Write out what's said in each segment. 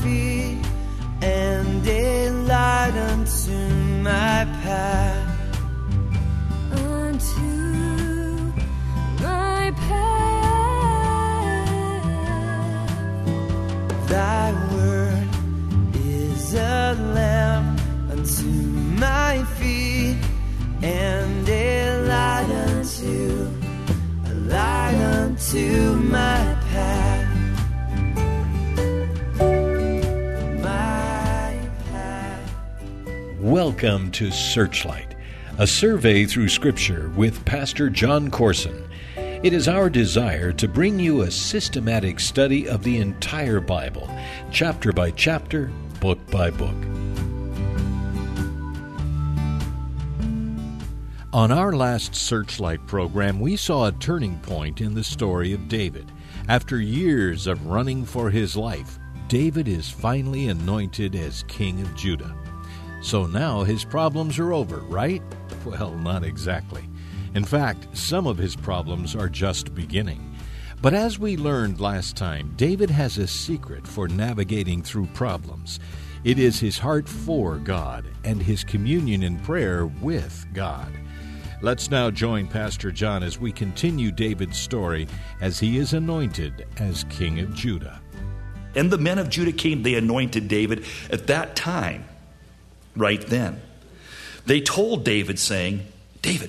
feet and a light unto my path. Unto my path. Thy word is a lamp unto my feet and a light unto my path. Welcome to Searchlight, a survey through Scripture with Pastor John Corson. It is our desire to bring you a systematic study of the entire Bible, chapter by chapter, book by book. On our last Searchlight program, we saw a turning point in the story of David. After years of running for his life, David is finally anointed as king of Judah. So now his problems are over, right? Well, not exactly. In fact, some of his problems are just beginning. But as we learned last time, David has a secret for navigating through problems. It is his heart for God and his communion in prayer with God. Let's now join Pastor John as we continue David's story as he is anointed as king of Judah. And the men of Judah came, they anointed David at that time. Right then, they told David, saying, David,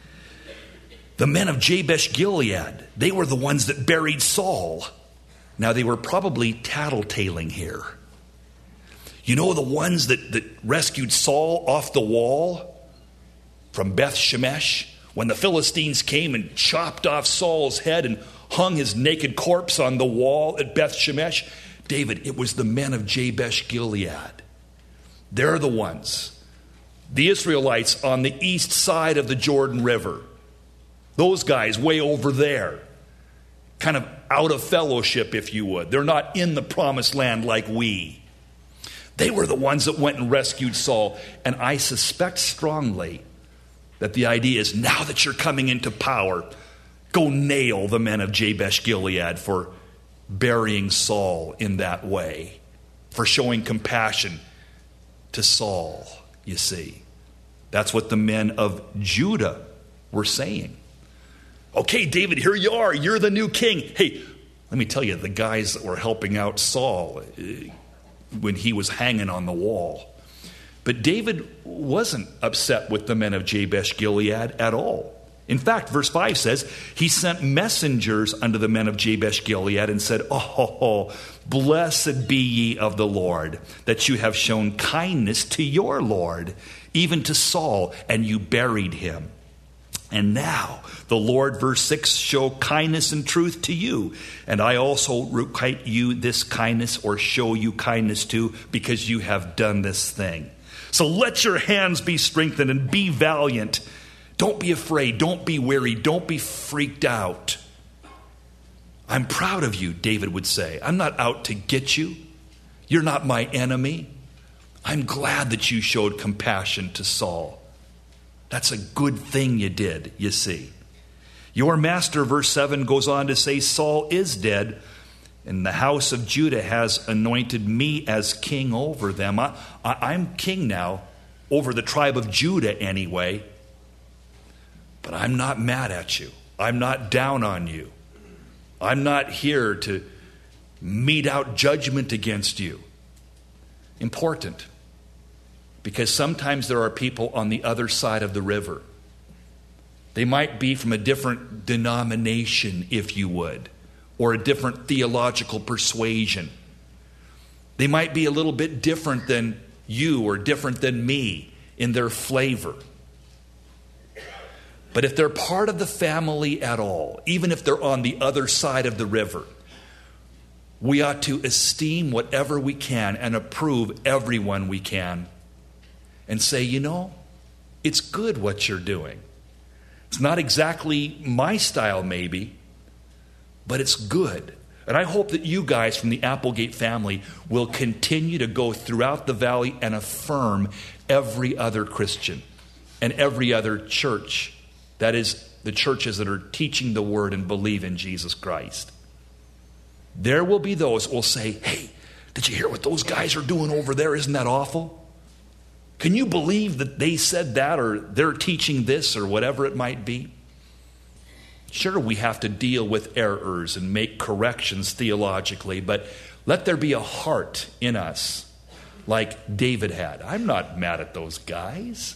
the men of Jabesh Gilead, they were the ones that buried Saul. Now, they were probably tattletaling here. You know, the ones that rescued Saul off the wall from Beth Shemesh, when the Philistines came and chopped off Saul's head and hung his naked corpse on the wall at Beth Shemesh. David, it was the men of Jabesh Gilead. They're the ones, the Israelites on the east side of the Jordan River. Those guys way over there, kind of out of fellowship, if you would. They're not in the promised land like we. They were the ones that went and rescued Saul. And I suspect strongly that the idea is, now that you're coming into power, go nail the men of Jabesh Gilead for burying Saul in that way, for showing compassion to Saul, you see. That's what the men of Judah were saying. Okay, David, here you are. You're the new king. Hey, let me tell you, the guys that were helping out Saul when he was hanging on the wall. But David wasn't upset with the men of Jabesh Gilead at all. In fact, verse 5 says, he sent messengers unto the men of Jabesh Gilead and said, Oh, blessed be ye of the Lord, that you have shown kindness to your Lord, even to Saul, and you buried him. And now the Lord, verse 6, show kindness and truth to you. And I also requite you this kindness, or show you kindness too, because you have done this thing. So let your hands be strengthened and be valiant. Don't be afraid. Don't be weary. Don't be freaked out. I'm proud of you, David would say. I'm not out to get you. You're not my enemy. I'm glad that you showed compassion to Saul. That's a good thing you did, you see. Your master, verse 7, goes on to say, Saul is dead, and the house of Judah has anointed me as king over them. I'm king now over the tribe of Judah anyway. But I'm not mad at you. I'm not down on you. I'm not here to mete out judgment against you. Important. Because sometimes there are people on the other side of the river. They might be from a different denomination, if you would, or a different theological persuasion. They might be a little bit different than you or different than me in their flavor. But if they're part of the family at all, even if they're on the other side of the river, we ought to esteem whatever we can and approve everyone we can and say, you know, it's good what you're doing. It's not exactly my style maybe, but it's good. And I hope that you guys from the Applegate family will continue to go throughout the valley and affirm every other Christian and every other church. That is, the churches that are teaching the word and believe in Jesus Christ. There will be those who will say, hey, Did you hear what those guys are doing over there? Isn't that awful? Can you believe that they said that, or they're teaching this, or whatever it might be? Sure, we have to deal with errors and make corrections theologically, but let there be a heart in us like David had. I'm not mad at those guys.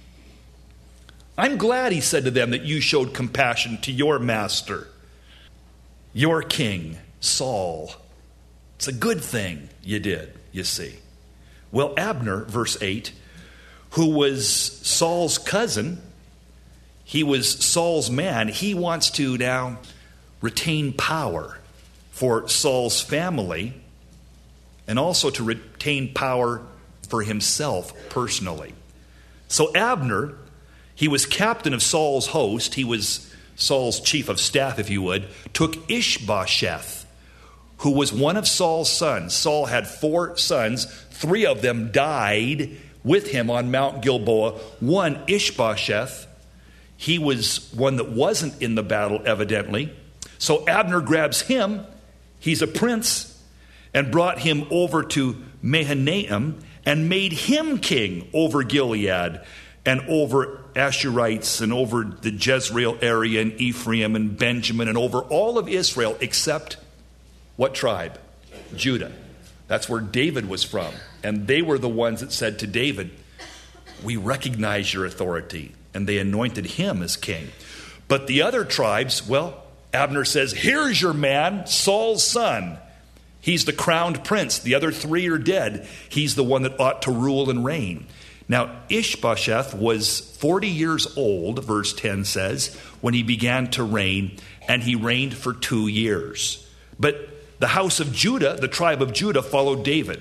I'm glad, he said to them, that you showed compassion to your master, your king, Saul. It's a good thing you did, you see. Well, Abner, verse 8, who was Saul's cousin, he was Saul's man. He wants to now retain power for Saul's family and also to retain power for himself personally. So Abner, he was captain of Saul's host. He was Saul's chief of staff, if you would, took Ishbosheth, who was one of Saul's sons. Saul had 4 sons. 3 of them died with him on Mount Gilboa. One, Ishbosheth, he was one that wasn't in the battle, evidently. So Abner grabs him, he's a prince, and brought him over to Mahanaim and made him king over Gilead and over Ashurites and over the Jezreel area and Ephraim and Benjamin and over all of Israel except what tribe? Judah. That's where David was from. And they were the ones that said to David, we recognize your authority. And they anointed him as king. But the other tribes, well, Abner says, here's your man, Saul's son. He's the crowned prince. The other 3 are dead. He's the one that ought to rule and reign. Now, Ishbosheth was 40 years old, verse 10 says, when he began to reign, and he reigned for 2 years. But the house of Judah, the tribe of Judah, followed David.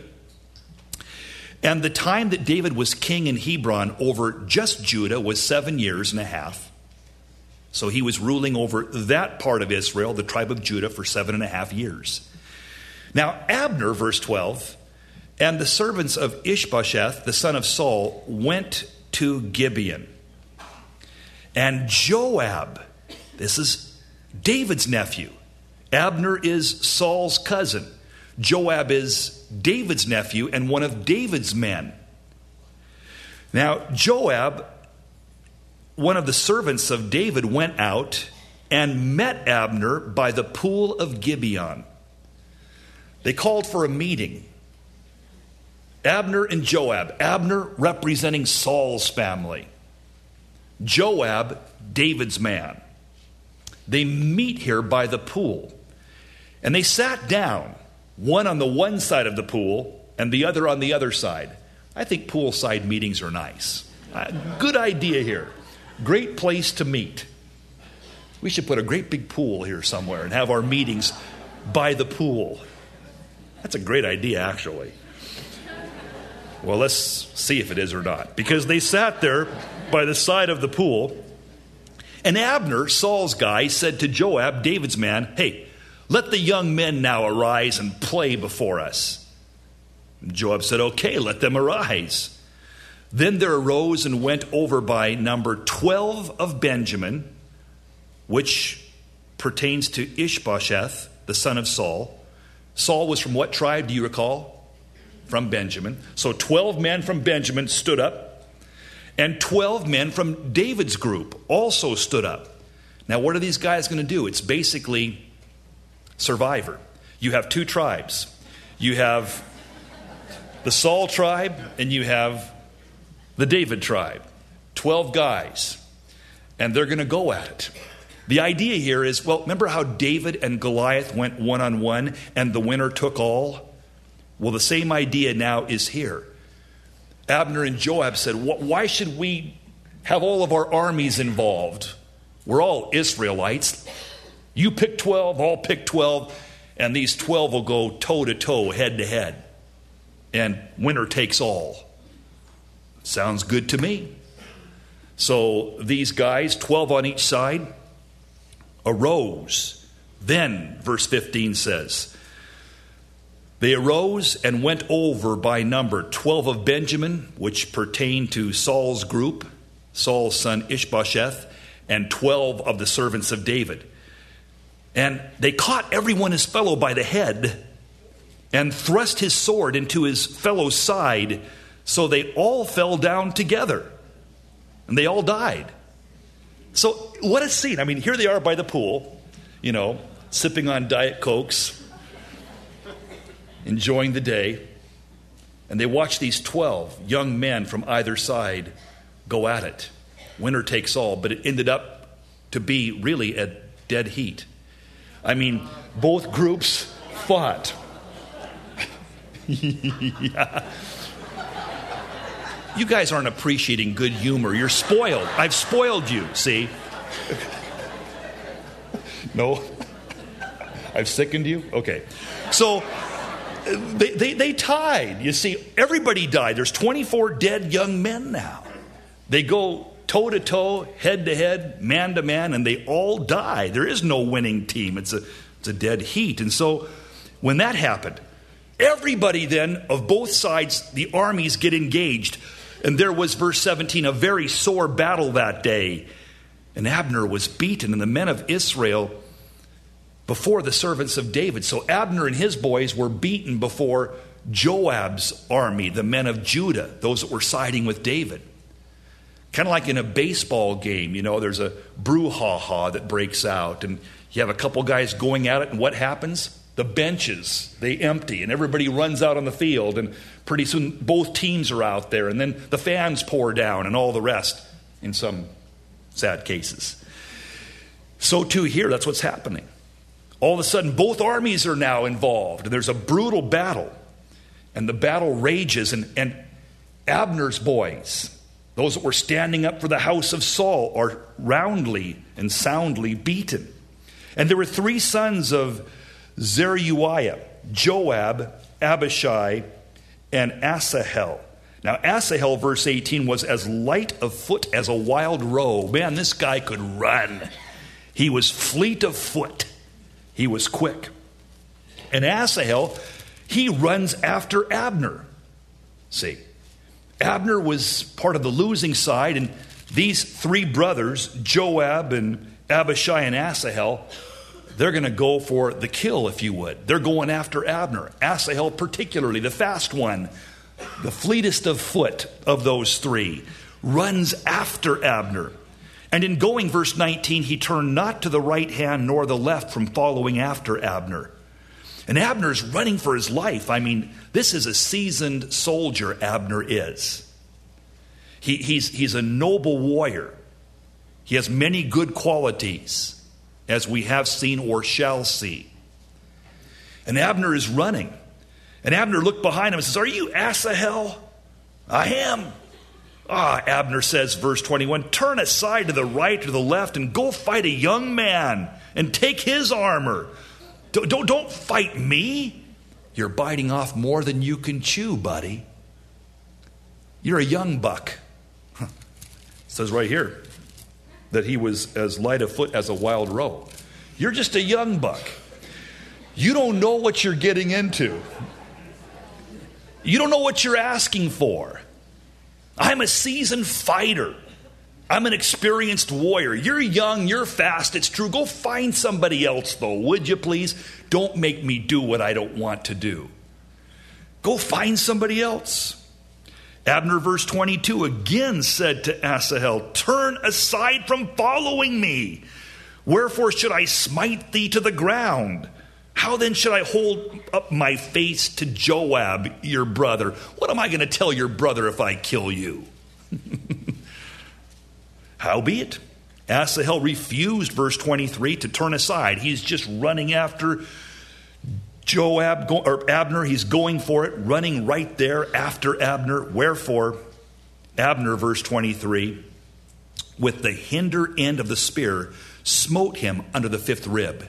And the time that David was king in Hebron over just Judah was 7 years and a half. So he was ruling over that part of Israel, the tribe of Judah, for 7.5 years. Now Abner, verse 12, and the servants of Ishbosheth, the son of Saul, went to Gibeon. And Joab, this is David's nephew. Abner is Saul's cousin. Joab is David's nephew and one of David's men. Now, Joab, one of the servants of David, went out and met Abner by the pool of Gibeon. They called for a meeting. Abner and Joab. Abner representing Saul's family. Joab, David's man. They meet here by the pool. And they sat down, one on the one side of the pool and the other on the other side. I think poolside meetings are nice. Good idea here. Great place to meet. We should put a great big pool here somewhere and have our meetings by the pool. That's a great idea, actually. Well, let's see if it is or not. Because they sat there by the side of the pool. And Abner, Saul's guy, said to Joab, David's man, hey, let the young men now arise and play before us. And Joab said, okay, let them arise. Then there arose and went over by number 12 of Benjamin, which pertains to Ishbosheth, the son of Saul. Saul was from what tribe, do you recall? From Benjamin. So 12 men from Benjamin stood up, and 12 men from David's group also stood up. Now, what are these guys going to do? It's basically Survivor. You have 2 tribes. You have the Saul tribe, and you have the David tribe. 12 guys. And they're going to go at it. The idea here is, well, remember how David and Goliath went one-on-one and the winner took all? Well, the same idea now is here. Abner and Joab said, why should we have all of our armies involved? We're all Israelites. You pick 12, I'll pick 12, and these 12 will go toe-to-toe, head-to-head. And winner takes all. Sounds good to me. So these guys, 12 on each side, arose. Then, verse 15 says, they arose and went over by number 12 of Benjamin, which pertained to Saul's group, Saul's son Ishbosheth, and 12 of the servants of David. And they caught everyone his fellow by the head and thrust his sword into his fellow's side, so they all fell down together, and they all died. So what a scene. I mean, here they are by the pool, sipping on Diet Cokes, enjoying the day, and they watch these 12 young men from either side go at it. Winner takes all, but it ended up to be really a dead heat. I mean, both groups fought. Yeah. You guys aren't appreciating good humor. You're spoiled. I've spoiled you, see? No? I've sickened you? Okay. So they tied. You see, everybody died. There's 24 dead young men now. They go toe-to-toe, head-to-head, man-to-man, and they all die. There is no winning team. It's a dead heat. And so when that happened, everybody then of both sides, the armies get engaged. And there was, verse 17, a very sore battle that day. And Abner was beaten, and the men of Israel before the servants of David. So Abner and his boys were beaten before Joab's army, the men of Judah, those that were siding with David. Kind of like in a baseball game, there's a brouhaha that breaks out, and you have a couple guys going at it, and what happens? The benches, they empty, and everybody runs out on the field, and pretty soon both teams are out there, and then the fans pour down, and all the rest, in some sad cases. So too here, that's what's happening. All of a sudden, both armies are now involved, and there's a brutal battle, and the battle rages, and Abner's boys, those that were standing up for the house of Saul, are roundly and soundly beaten. And there were 3 sons of Zeruiah, Joab, Abishai, and Asahel. Now Asahel, verse 18, was as light of foot as a wild roe. Man, this guy could run. He was fleet of foot. He was quick. And Asahel, he runs after Abner. See, Abner was part of the losing side, and these 3 brothers, Joab and Abishai and Asahel, they're going to go for the kill, if you would. They're going after Abner. Asahel particularly, the fast one, the fleetest of foot of those 3, runs after Abner. And in going, verse 19, he turned not to the right hand nor the left from following after Abner. And Abner's running for his life. I mean, this is a seasoned soldier, Abner is. He's a noble warrior. He has many good qualities, as we have seen or shall see. And Abner is running. And Abner looked behind him and says, "Are you Asahel?" "I am." Abner says, verse 21, "Turn aside to the right or the left and go fight a young man and take his armor. Don't fight me. You're biting off more than you can chew, buddy. You're a young buck." It says right here that he was as light of foot as a wild roe. You're just a young buck. You don't know what you're getting into. You don't know what you're asking for. I'm a seasoned fighter. I'm an experienced warrior. You're young, you're fast, it's true. Go find somebody else, though, would you please? Don't make me do what I don't want to do. Go find somebody else. Abner, verse 22, again said to Asahel, "Turn aside from following me. Wherefore should I smite thee to the ground? How then should I hold up my face to Joab, your brother? What am I going to tell your brother if I kill you?" Howbeit, Asahel refused, verse 23, to turn aside. He's just running after Abner. He's going for it, running right there after Abner. Wherefore, Abner, verse 23, with the hinder end of the spear, smote him under the 5th rib.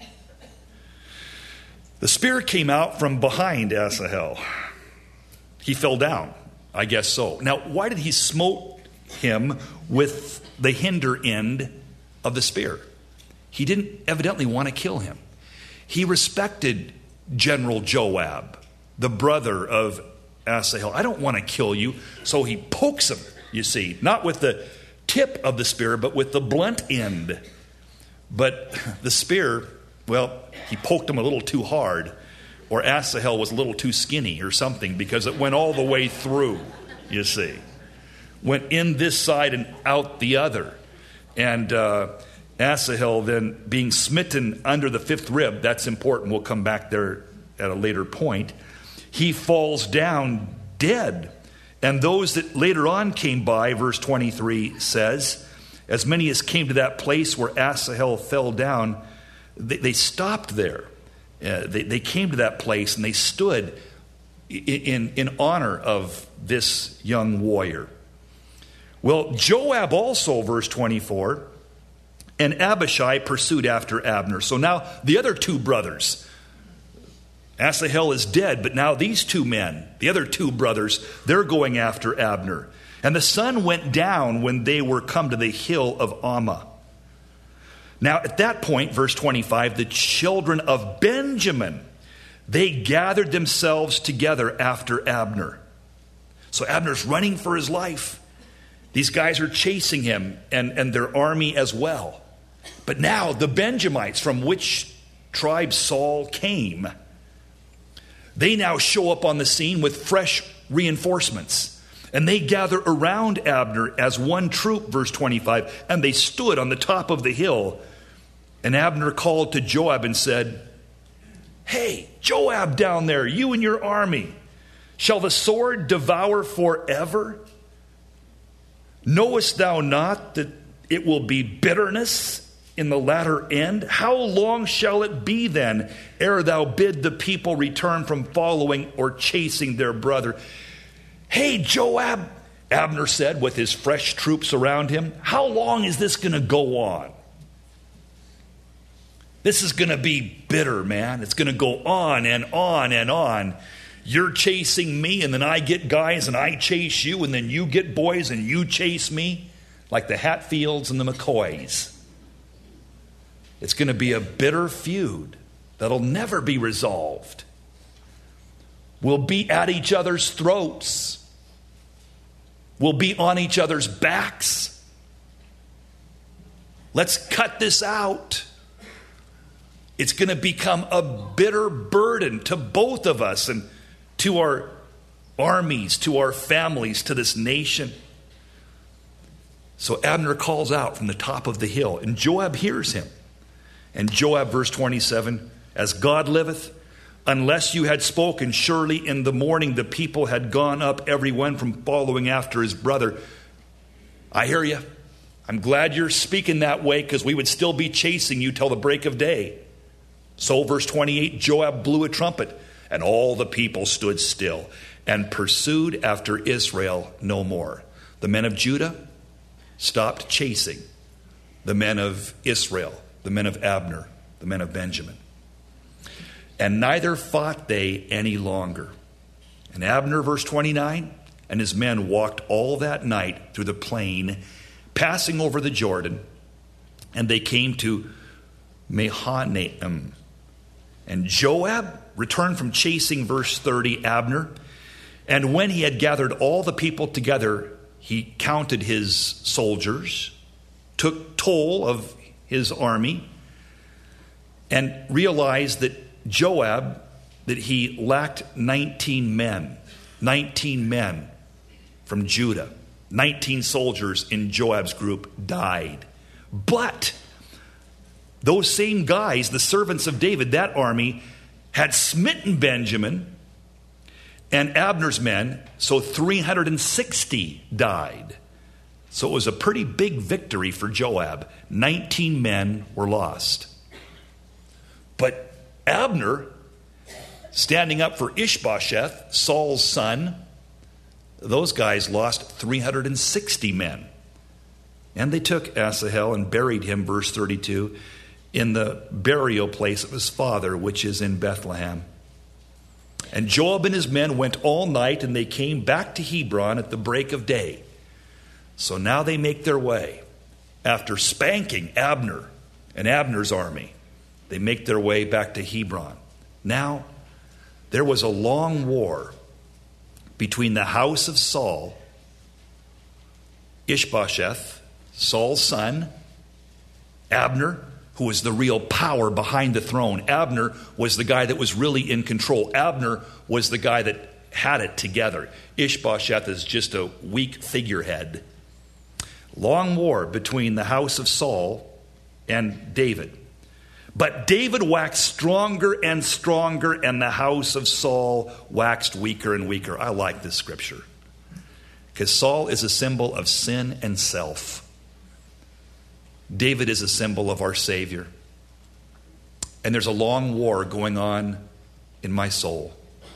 The spear came out from behind Asahel. He fell down, I guess so. Now, why did he smote him with the hinder end of the spear? He didn't evidently want to kill him. He respected General Joab, the brother of Asahel. I don't want to kill you. So he pokes him, you see, not with the tip of the spear, but with the blunt end. But the spear, well, he poked him a little too hard, Or Asahel was a little too skinny or something, because it went all the way through, you see. Went in this side and out the other. And Asahel then being smitten under the fifth rib, that's important. We'll come back there at a later point. He falls down dead. And those that later on came by, verse 23 says, as many as came to that place where Asahel fell down, they stopped there. They came to that place and they stood in honor of this young warrior. Well, Joab also, verse 24, and Abishai pursued after Abner. So now the other two brothers, Asahel is dead, but now these two men, the other two brothers, they're going after Abner. And the sun went down when they were come to the hill of Ammah. Now at that point, verse 25, the children of Benjamin, they gathered themselves together after Abner. So Abner's running for his life. These guys are chasing him and their army as well. But now the Benjamites, from which tribe Saul came, they now show up on the scene with fresh reinforcements. And they gather around Abner as one troop, verse 25, and they stood on the top of the hill. And Abner called to Joab and said, "Hey, Joab down there, you and your army, shall the sword devour forever? Knowest thou not that it will be bitterness in the latter end? How long shall it be then, ere thou bid the people return from following or chasing their brother?" "Hey, Joab," Abner said with his fresh troops around him, "how long is this going to go on? This is going to be bitter, man. It's going to go on and on and on. You're chasing me, and then I get guys and I chase you, and then you get boys and you chase me, like the Hatfields and the McCoys. It's going to be a bitter feud that'll never be resolved. We'll be at each other's throats. We'll be on each other's backs. Let's cut this out. It's going to become a bitter burden to both of us and to our armies, to our families, to this nation." So Abner calls out from the top of the hill, and Joab hears him. And Joab, verse 27, "As God liveth, unless you had spoken, surely in the morning the people had gone up, every one from following after his brother." I hear you. I'm glad you're speaking that way, because we would still be chasing you till the break of day. So, verse 28, Joab blew a trumpet, and all the people stood still and pursued after Israel no more. The men of Judah stopped chasing the men of Israel, the men of Abner, the men of Benjamin. And neither fought they any longer. And Abner, verse 29, and his men walked all that night through the plain, passing over the Jordan, and they came to Mahanaim. And Joab returned from chasing, verse 30, Abner. And when he had gathered all the people together, he counted his soldiers, took toll of his army, and realized that Joab, that he lacked 19 men from Judah. 19 soldiers in Joab's group died. But those same guys, the servants of David, that army, had smitten Benjamin and Abner's men, so 360 died. So it was a pretty big victory for Joab. 19 men were lost. But Abner, standing up for Ishbosheth, Saul's son, those guys lost 360 men. And they took Asahel and buried him, verse 32, in the burial place of his father, which is in Bethlehem. And Joab and his men went all night, and they came back to Hebron at the break of day. So now they make their way. After spanking Abner and Abner's army, they make their way back to Hebron. Now, there was a long war between the house of Saul, Ishbosheth, Saul's son, Abner, who was the real power behind the throne. Abner was the guy that was really in control. Abner was the guy that had it together. Ishbosheth is just a weak figurehead. Long war between the house of Saul and David. But David waxed stronger and stronger, and the house of Saul waxed weaker and weaker. I like this scripture, because Saul is a symbol of sin and self. David is a symbol of our Savior. And there's a long war going on in my soul.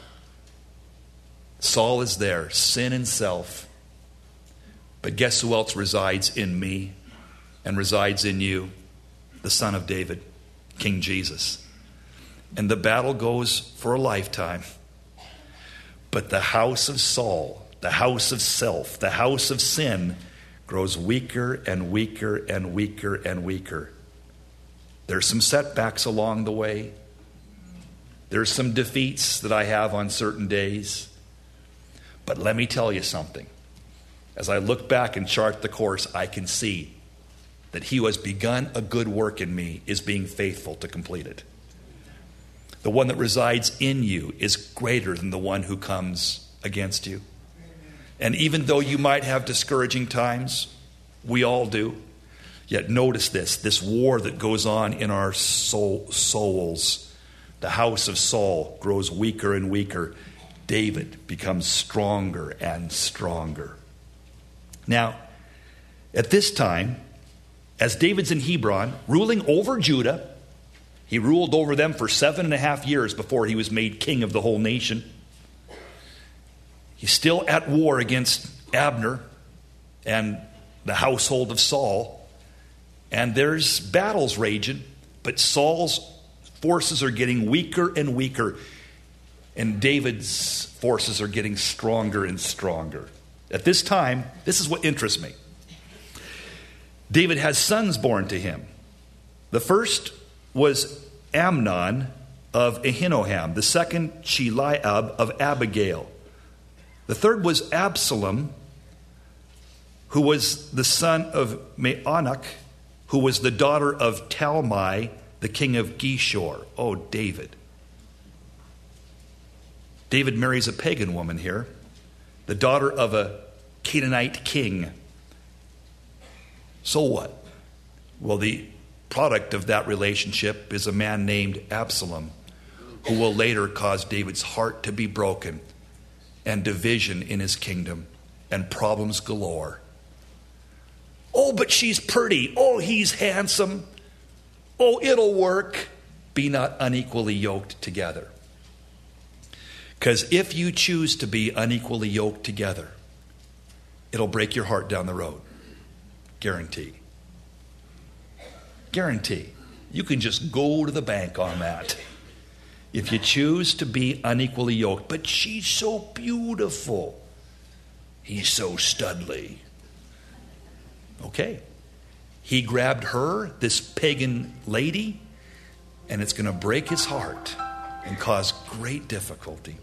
Saul is there, sin and self. But guess who else resides in me and resides in you? The Son of David, King Jesus. And the battle goes for a lifetime. But the house of Saul, the house of self, the house of sin grows weaker and weaker and weaker and weaker. There's some setbacks along the way. There's some defeats that I have on certain days. But let me tell you something. As I look back and chart the course, I can see that he who has begun a good work in me is being faithful to complete it. The one that resides in you is greater than the one who comes against you. And even though you might have discouraging times, we all do, yet notice this war that goes on in our souls. The house of Saul grows weaker and weaker. David becomes stronger and stronger. Now, at this time, as David's in Hebron, ruling over Judah, he ruled over them for 7.5 years before he was made king of the whole nation. He's still at war against Abner and the household of Saul. And there's battles raging, but Saul's forces are getting weaker and weaker, and David's forces are getting stronger and stronger. At this time, this is what interests me. David has sons born to him. The first was Amnon of Ahinoam. The second, Chileab of Abigail. The third was Absalom, who was the son of Maonach, who was the daughter of Talmai, the king of Geshur. Oh, David. David marries a pagan woman here, the daughter of a Canaanite king. So what? Well, the product of that relationship is a man named Absalom, who will later cause David's heart to be broken and division in his kingdom and problems galore. Oh, but she's pretty. Oh, he's handsome. Oh, it'll work. Be not unequally yoked together. Because if you choose to be unequally yoked together, it'll break your heart down the road. Guarantee. Guarantee. You can just go to the bank on that. If you choose to be unequally yoked, but she's so beautiful. He's so studly. Okay. He grabbed her, this pagan lady, and it's going to break his heart and cause great difficulty.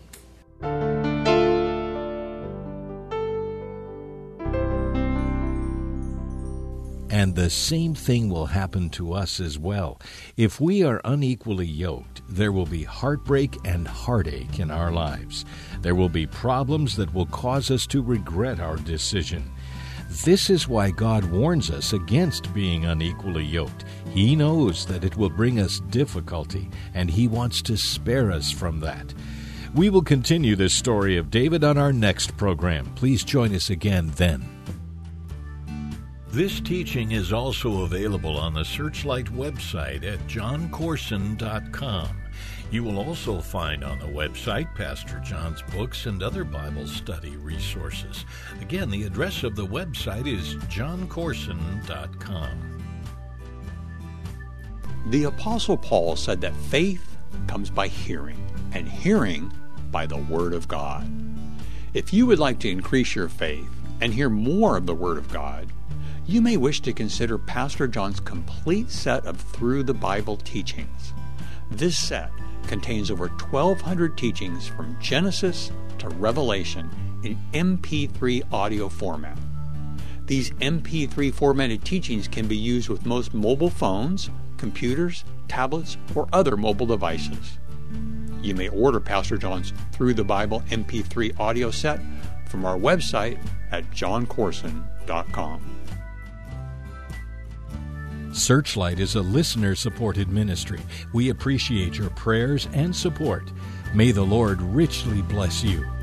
And the same thing will happen to us as well. If we are unequally yoked, there will be heartbreak and heartache in our lives. There will be problems that will cause us to regret our decision. This is why God warns us against being unequally yoked. He knows that it will bring us difficulty, and He wants to spare us from that. We will continue this story of David on our next program. Please join us again then. This teaching is also available on the Searchlight website at johncorson.com. You will also find on the website Pastor John's books and other Bible study resources. Again, the address of the website is johncorson.com. The Apostle Paul said that faith comes by hearing, and hearing by the Word of God. If you would like to increase your faith and hear more of the Word of God, you may wish to consider Pastor John's complete set of Through the Bible teachings. This set contains over 1,200 teachings from Genesis to Revelation in MP3 audio format. These MP3 formatted teachings can be used with most mobile phones, computers, tablets, or other mobile devices. You may order Pastor John's Through the Bible MP3 audio set from our website at johncorson.com. Searchlight is a listener-supported ministry. We appreciate your prayers and support. May the Lord richly bless you.